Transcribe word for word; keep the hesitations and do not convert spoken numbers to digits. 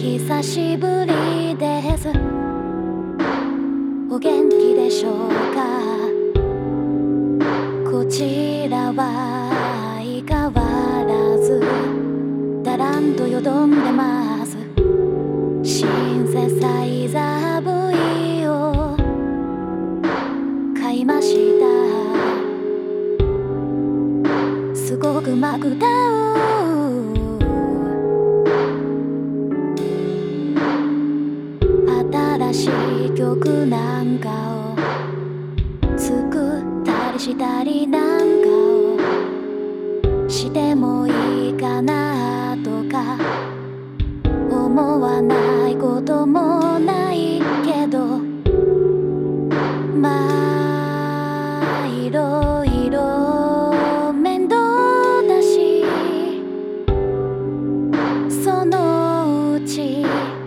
久しぶりです。お元気でしょうか。こちらは相変わらずだらんとよどんでます。シンセサイザー V を買いました。すごくうまく歌う新しい曲なんかを作ったりしたりなんかをしてもいいかなとか思わないこともないけど、まあいろいろ面倒だし、そのうち